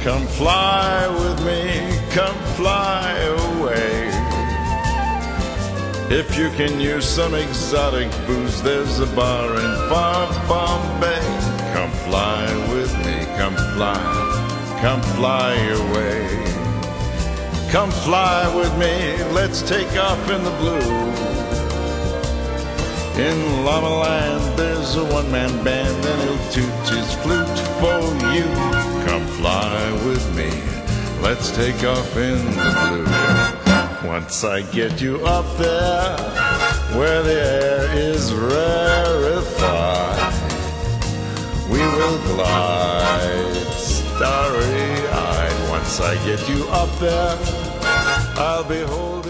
Come fly with me, come fly away. If you can use some exotic booze, there's a bar in far Bombay. Come fly with me, come fly away. Come fly with me, let's take off in the blue. In Llama Land there's a one-man band and he'll toot his flute for you. Come fly with me, let's take off in the blue. Once I get you up there where the air is rarefied, we will glide starry-eyed. Once I get you up there, I'll be holding